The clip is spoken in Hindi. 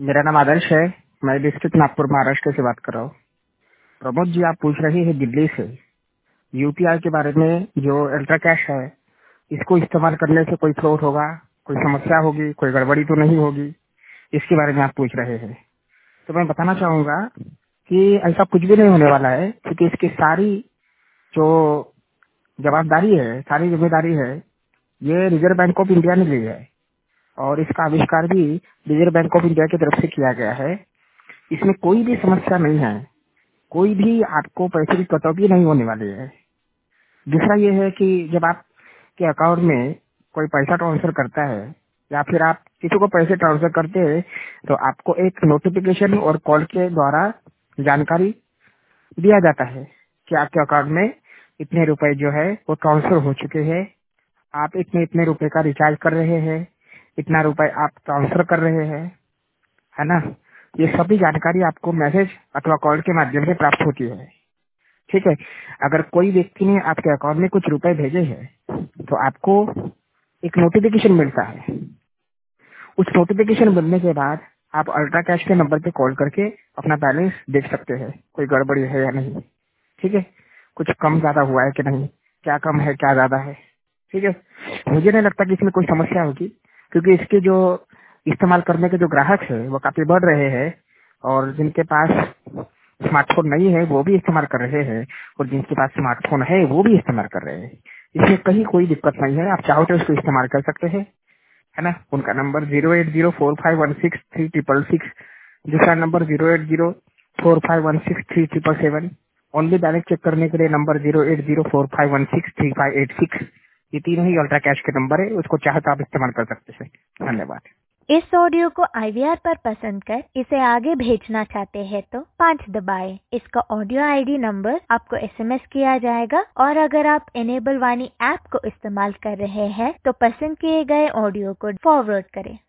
मेरा नाम आदर्श है। मैं डिस्ट्रिक्ट नागपुर महाराष्ट्र से बात कर रहा हूँ। प्रमोद जी, आप पूछ रहे हैं दिल्ली से यूपीआई के बारे में। जो अल्ट्रा कैश है, इसको इस्तेमाल करने से कोई फ्रॉड होगा, कोई समस्या होगी, कोई गड़बड़ी तो नहीं होगी, इसके बारे में आप पूछ रहे हैं। तो मैं बताना चाहूंगा कि ऐसा कुछ भी नहीं होने वाला है, क्योंकि इसकी सारी जो जवाबदारी है, सारी जिम्मेदारी है, ये रिजर्व बैंक ऑफ इंडिया ने ली है और इसका आविष्कार भी रिजर्व बैंक ऑफ इंडिया की तरफ से किया गया है। इसमें कोई भी समस्या नहीं है, कोई भी आपको पैसे की कटौती नहीं होने वाली है। दूसरा ये है कि जब आपके अकाउंट में कोई पैसा ट्रांसफर करता है या फिर आप किसी को पैसे ट्रांसफर करते हैं, तो आपको एक नोटिफिकेशन और कॉल के द्वारा जानकारी दिया जाता है कि आपके अकाउंट में इतने रुपए जो है वो ट्रांसफर हो चुके हैं, आप इतने इतने रुपए का रिचार्ज कर रहे हैं, इतना रुपए आप ट्रांसफर कर रहे हैं, है ना। ये सभी जानकारी आपको मैसेज अथवा कॉल के माध्यम से प्राप्त होती है। ठीक है। अगर कोई व्यक्ति ने आपके अकाउंट में कुछ रुपए भेजे हैं, तो आपको एक नोटिफिकेशन मिलता है। उस नोटिफिकेशन मिलने के बाद आप अल्ट्रा कैश के नंबर पे कॉल करके अपना बैलेंस देख सकते हैं, कोई गड़बड़ी है या नहीं। ठीक है। कुछ कम ज्यादा हुआ है कि नहीं, क्या कम है क्या ज्यादा है। ठीक है। मुझे नहीं लगता कि इसमें कोई समस्या होगी, क्योंकि इसके जो इस्तेमाल करने के जो ग्राहक है वो काफी बढ़ रहे हैं, और जिनके पास स्मार्टफोन नहीं है वो भी इस्तेमाल कर रहे हैं, और जिनके पास स्मार्टफोन है वो भी इस्तेमाल कर रहे हैं। इसमें कहीं कोई दिक्कत नहीं है, आप चाहो तो इसको इस्तेमाल कर सकते हैं, है ना। उनका नंबर 08045163666, दूसरा नंबर 08045163777। ओनली बैलेंस चेक करने के लिए नंबर 08045163586। ये तीनों ही अल्ट्रा कैश के नंबर है, उसको चाहे तो आप इस्तेमाल कर सकते हैं। धन्यवाद। इस ऑडियो को IVR पर पसंद कर इसे आगे भेजना चाहते हैं तो 5 दबाएं। इसका ऑडियो ID नंबर आपको SMS किया जाएगा, और अगर आप इनेबल वाणी ऐप को इस्तेमाल कर रहे हैं तो पसंद किए गए ऑडियो को फॉरवर्ड करें।